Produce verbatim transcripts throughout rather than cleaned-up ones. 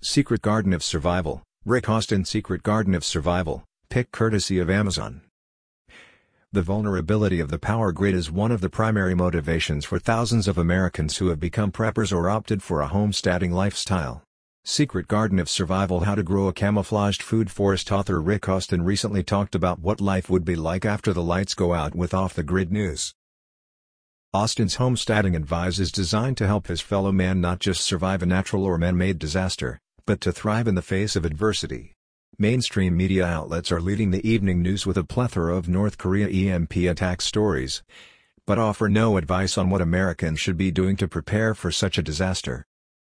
Secret Garden of Survival, Rick Austin. Secret Garden of Survival, pick courtesy of Amazon. The vulnerability of the power grid is one of the primary motivations for thousands of Americans who have become preppers or opted for a homesteading lifestyle. Secret Garden of Survival: How to Grow a Camouflaged Food Forest. Author Rick Austin recently talked about what life would be like after the lights go out with off-the-grid news. Austin's homesteading advice is designed to help his fellow man not just survive a natural or man-made disaster, but to thrive in the face of adversity. Mainstream media outlets are leading the evening news with a plethora of North Korea E M P attack stories, but offer no advice on what Americans should be doing to prepare for such a disaster.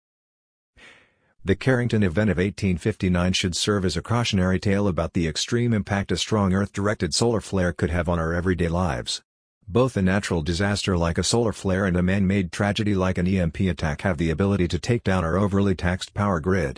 The Carrington event of eighteen fifty-nine should serve as a cautionary tale about the extreme impact a strong Earth-directed solar flare could have on our everyday lives. Both a natural disaster like a solar flare and a man-made tragedy like an E M P attack have the ability to take down our overly taxed power grid.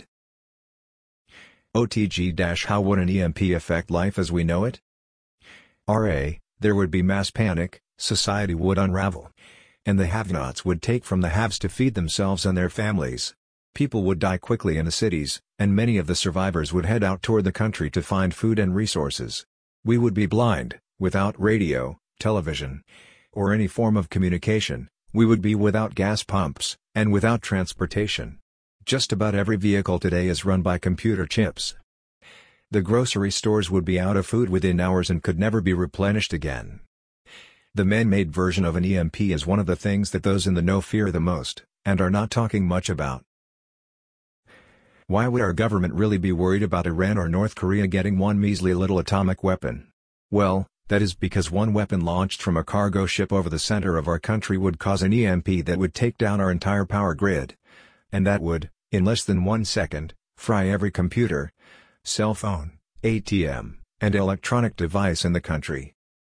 O T G – How would an E M P affect life as we know it? R A There would be mass panic, society would unravel, and the have-nots would take from the haves to feed themselves and their families. People would die quickly in the cities, and many of the survivors would head out toward the country to find food and resources. We would be blind, without radio, television, or any form of communication. We would be without gas pumps, and without transportation. Just about every vehicle today is run by computer chips. The grocery stores would be out of food within hours and could never be replenished again. The man-made version of an E M P is one of the things that those in the know fear the most, and are not talking much about. Why would our government really be worried about Iran or North Korea getting one measly little atomic weapon? Well, that is because one weapon launched from a cargo ship over the center of our country would cause an E M P that would take down our entire power grid. And that would, in less than one second, fry every computer, cell phone, A T M, and electronic device in the country.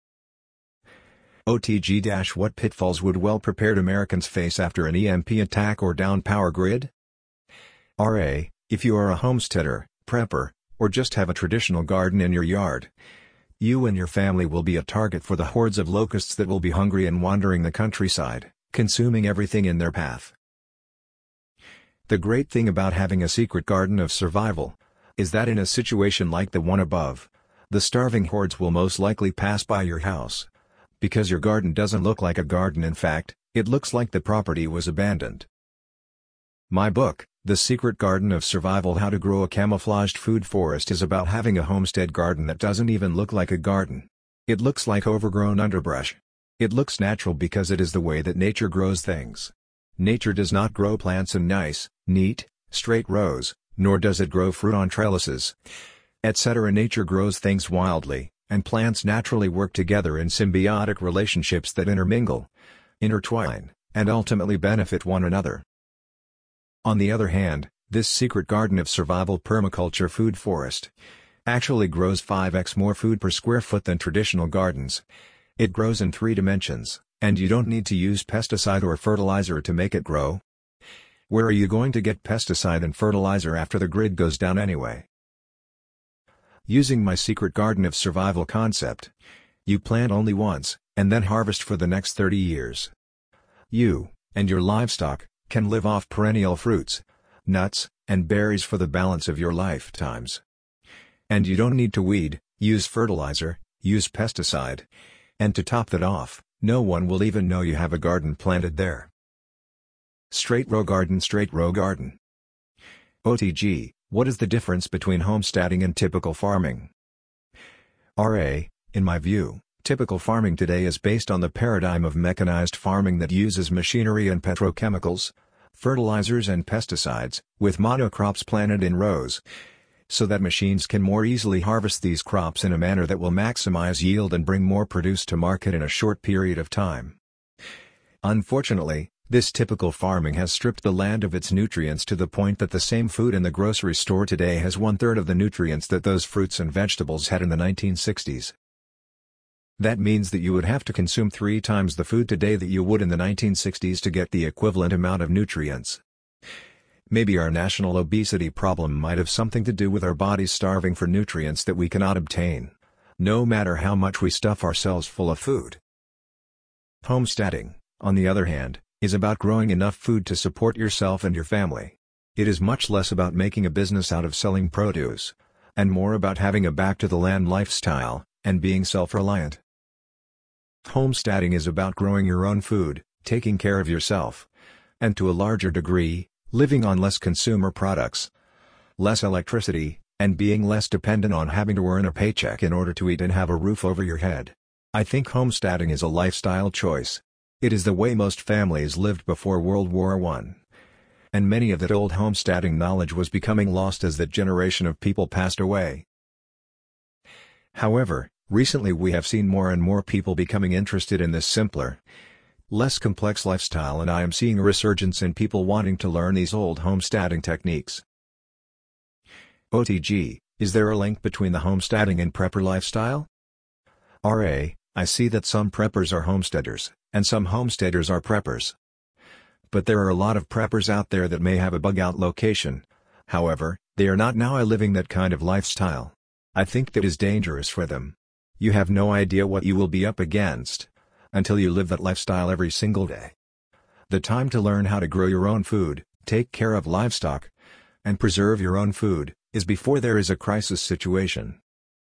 O T G – What pitfalls would well-prepared Americans face after an E M P attack or down power grid? R A If you are a homesteader, prepper, or just have a traditional garden in your yard, you and your family will be a target for the hordes of locusts that will be hungry and wandering the countryside, consuming everything in their path. The great thing about having a secret garden of survival is that in a situation like the one above, the starving hordes will most likely pass by your house. Because your garden doesn't look like a garden, in fact, it looks like the property was abandoned. My book, The Secret Garden of Survival: How to Grow a Camouflaged Food Forest, is about having a homestead garden that doesn't even look like a garden. It looks like overgrown underbrush. It looks natural because it is the way that nature grows things. Nature does not grow plants in nice, neat, straight rows, nor does it grow fruit on trellises, et cetera. Nature grows things wildly, and plants naturally work together in symbiotic relationships that intermingle, intertwine, and ultimately benefit one another. On the other hand, this secret garden of survival permaculture food forest actually grows five x more food per square foot than traditional gardens. It grows in three dimensions, and you don't need to use pesticide or fertilizer to make it grow. Where are you going to get pesticide and fertilizer after the grid goes down anyway? Using my secret garden of survival concept, you plant only once, and then harvest for the next thirty years. You, and your livestock, can live off perennial fruits, nuts, and berries for the balance of your lifetimes. And you don't need to weed, use fertilizer, use pesticide. And to top that off, no one will even know you have a garden planted there. Straight row garden. Straight row garden. O T G, what is the difference between homesteading and typical farming? R A, in my view, typical farming today is based on the paradigm of mechanized farming that uses machinery and petrochemicals, fertilizers and pesticides, with monocrops planted in rows, so that machines can more easily harvest these crops in a manner that will maximize yield and bring more produce to market in a short period of time. Unfortunately, this typical farming has stripped the land of its nutrients to the point that the same food in the grocery store today has one-third of the nutrients that those fruits and vegetables had in the nineteen sixties. That means that you would have to consume three times the food today that you would in the nineteen sixties to get the equivalent amount of nutrients. Maybe our national obesity problem might have something to do with our bodies starving for nutrients that we cannot obtain, no matter how much we stuff ourselves full of food. Homesteading, on the other hand, is about growing enough food to support yourself and your family. It is much less about making a business out of selling produce, and more about having a back-to-the-land lifestyle, and being self-reliant. Homesteading is about growing your own food, taking care of yourself, and to a larger degree, living on less consumer products, less electricity, and being less dependent on having to earn a paycheck in order to eat and have a roof over your head. I think homesteading is a lifestyle choice. It is the way most families lived before World War One. And many of that old homesteading knowledge was becoming lost as that generation of people passed away. However, recently we have seen more and more people becoming interested in this simpler, less complex lifestyle, and I am seeing a resurgence in people wanting to learn these old homesteading techniques. O T G, is there a link between the homesteading and prepper lifestyle? R A, I see that some preppers are homesteaders, and some homesteaders are preppers. But there are a lot of preppers out there that may have a bug-out location. However, they are not now living that kind of lifestyle. I think that is dangerous for them. You have no idea what you will be up against until you live that lifestyle every single day. The time to learn how to grow your own food, take care of livestock, and preserve your own food is before there is a crisis situation.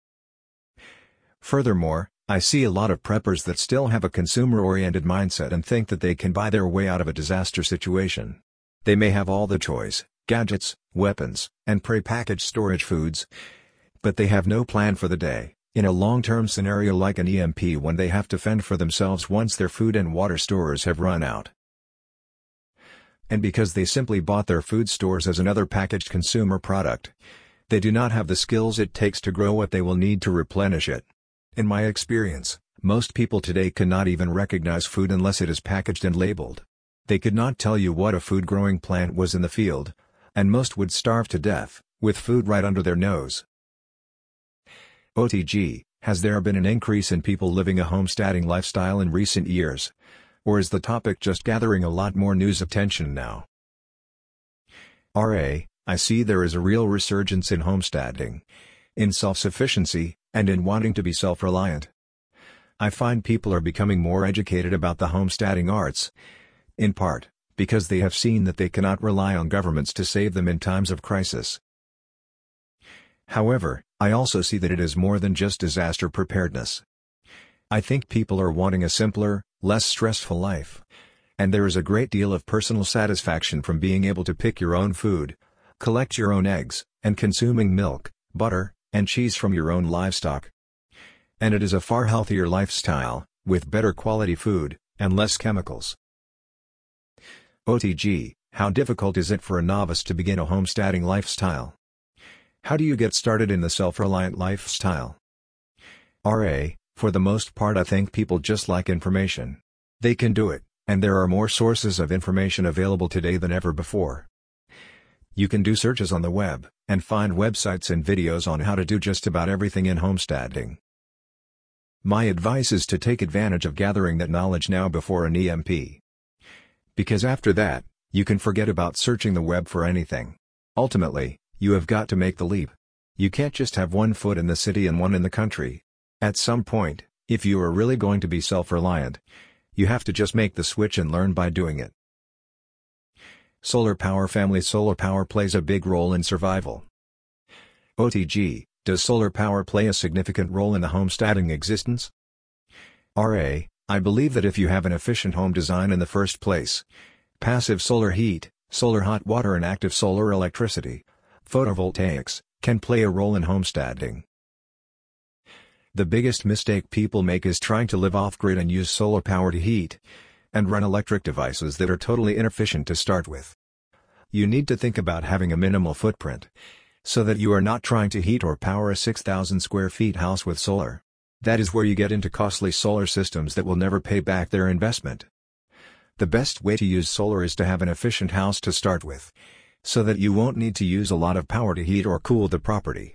Furthermore, I see a lot of preppers that still have a consumer-oriented mindset and think that they can buy their way out of a disaster situation. They may have all the toys, gadgets, weapons, and pre-packaged storage foods, but they have no plan for the day, in a long-term scenario like an E M P when they have to fend for themselves once their food and water stores have run out. And because they simply bought their food stores as another packaged consumer product, they do not have the skills it takes to grow what they will need to replenish it. In my experience, most people today cannot even recognize food unless it is packaged and labeled. They could not tell you what a food-growing plant was in the field, and most would starve to death, with food right under their nose. O T G, has there been an increase in people living a homesteading lifestyle in recent years? Or is the topic just gathering a lot more news attention now? R A, I see there is a real resurgence in homesteading, in self-sufficiency, and in wanting to be self-reliant. I find people are becoming more educated about the homesteading arts, in part, because they have seen that they cannot rely on governments to save them in times of crisis. However, I also see that it is more than just disaster preparedness. I think people are wanting a simpler, less stressful life. And there is a great deal of personal satisfaction from being able to pick your own food, collect your own eggs, and consuming milk, butter, and cheese from your own livestock. And it is a far healthier lifestyle, with better quality food, and less chemicals. O T G, how difficult is it for a novice to begin a homesteading lifestyle? How do you get started in the self-reliant lifestyle? R A, for the most part I think people just like information. They can do it, and there are more sources of information available today than ever before. You can do searches on the web, and find websites and videos on how to do just about everything in homesteading. My advice is to take advantage of gathering that knowledge now before an E M P. Because after that, you can forget about searching the web for anything. Ultimately, you have got to make the leap. You can't just have one foot in the city and one in the country. At some point, if you are really going to be self-reliant, you have to just make the switch and learn by doing it. Solar power family Solar power plays a big role in survival. O T G, does solar power play a significant role in the homesteading existence? R A, I believe that if you have an efficient home design in the first place, passive solar heat, solar hot water and active solar electricity, photovoltaics, can play a role in homesteading. The biggest mistake people make is trying to live off-grid and use solar power to heat and run electric devices that are totally inefficient to start with. You need to think about having a minimal footprint, so that you are not trying to heat or power a six thousand square feet house with solar. That is where you get into costly solar systems that will never pay back their investment. The best way to use solar is to have an efficient house to start with, so that you won't need to use a lot of power to heat or cool the property.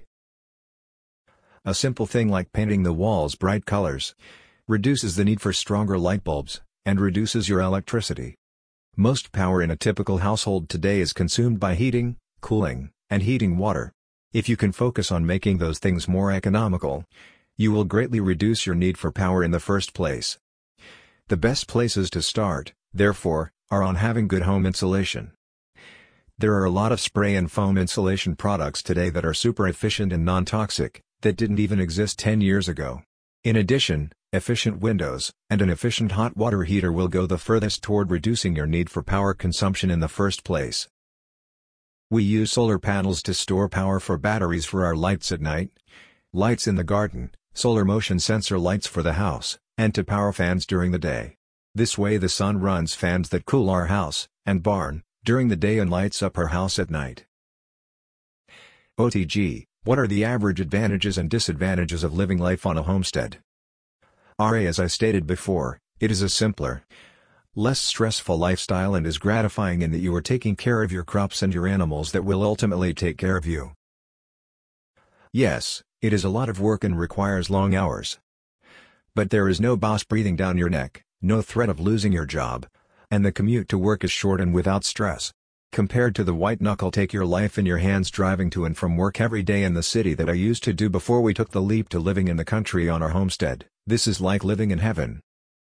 A simple thing like painting the walls bright colors reduces the need for stronger light bulbs, and reduces your electricity. Most power in a typical household today is consumed by heating, cooling, and heating water. If you can focus on making those things more economical, you will greatly reduce your need for power in the first place. The best places to start, therefore, are on having good home insulation. There are a lot of spray and foam insulation products today that are super efficient and non-toxic, that didn't even exist ten years ago. In addition, efficient windows and an efficient hot water heater will go the furthest toward reducing your need for power consumption in the first place. We use solar panels to store power for batteries for our lights at night, lights in the garden, solar motion sensor lights for the house, and to power fans during the day. This way the sun runs fans that cool our house and barn during the day and lights up our house at night. O T G, what are the average advantages and disadvantages of living life on a homestead? R A As I stated before, it is a simpler, less stressful lifestyle and is gratifying in that you are taking care of your crops and your animals that will ultimately take care of you. Yes, it is a lot of work and requires long hours. But there is no boss breathing down your neck, no threat of losing your job, and the commute to work is short and without stress. Compared to the white-knuckle take your life in your hands driving to and from work every day in the city that I used to do before we took the leap to living in the country on our homestead, this is like living in heaven.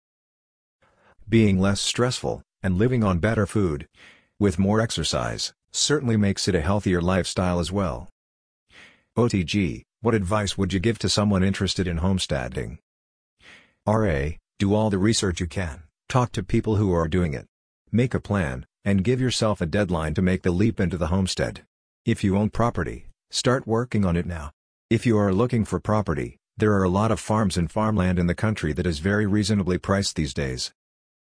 Being less stressful, and living on better food, with more exercise, certainly makes it a healthier lifestyle as well. O T G, what advice would you give to someone interested in homesteading? R A, do all the research you can, talk to people who are doing it. Make a plan, and give yourself a deadline to make the leap into the homestead. If you own property, start working on it now. If you are looking for property, there are a lot of farms and farmland in the country that is very reasonably priced these days.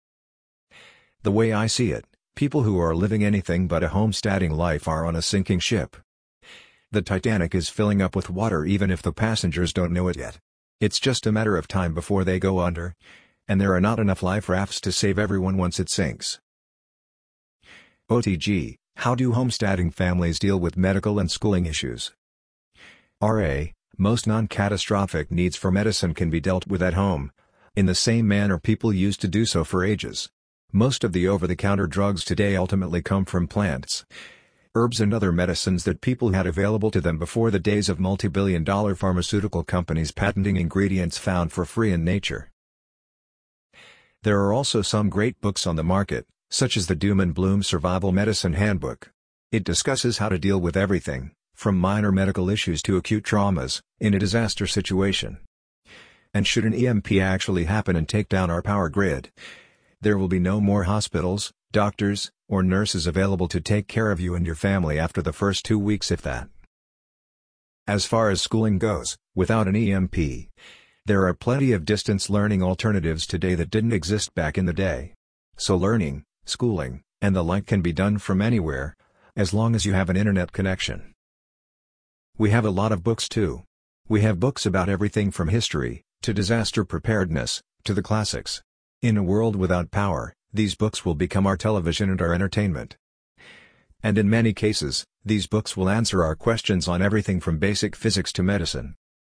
The way I see it, people who are living anything but a homesteading life are on a sinking ship. The Titanic is filling up with water even if the passengers don't know it yet. It's just a matter of time before they go under, and there are not enough life rafts to save everyone once it sinks. O T G, how do homesteading families deal with medical and schooling issues? R A, most non-catastrophic needs for medicine can be dealt with at home, in the same manner people used to do so for ages. Most of the over-the-counter drugs today ultimately come from plants, herbs and other medicines that people had available to them before the days of multi-billion dollar pharmaceutical companies patenting ingredients found for free in nature. There are also some great books on the market, such as the Doom and Bloom Survival Medicine Handbook. It discusses how to deal with everything, from minor medical issues to acute traumas, in a disaster situation. And should an E M P actually happen and take down our power grid, there will be no more hospitals, doctors, or nurses available to take care of you and your family after the first two weeks if that. As far as schooling goes, without an E M P, there are plenty of distance learning alternatives today that didn't exist back in the day. So learning, schooling, and the like can be done from anywhere, as long as you have an internet connection. We have a lot of books too. We have books about everything from history, to disaster preparedness, to the classics. In a world without power, these books will become our television and our entertainment. And in many cases, these books will answer our questions on everything from basic physics to medicine.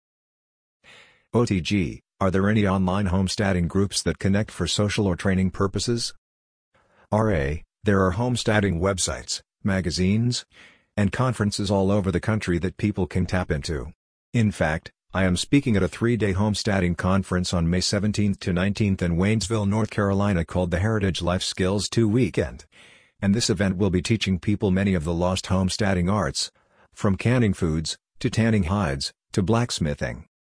O T G, are there any online homesteading groups that connect for social or training purposes? R A, there are homesteading websites, magazines, and conferences all over the country that people can tap into. In fact, I am speaking at a three-day homesteading conference on May seventeenth to nineteenth in Waynesville, North Carolina called the Heritage Life Skills two Weekend. And this event will be teaching people many of the lost homesteading arts, from canning foods, to tanning hides, to blacksmithing.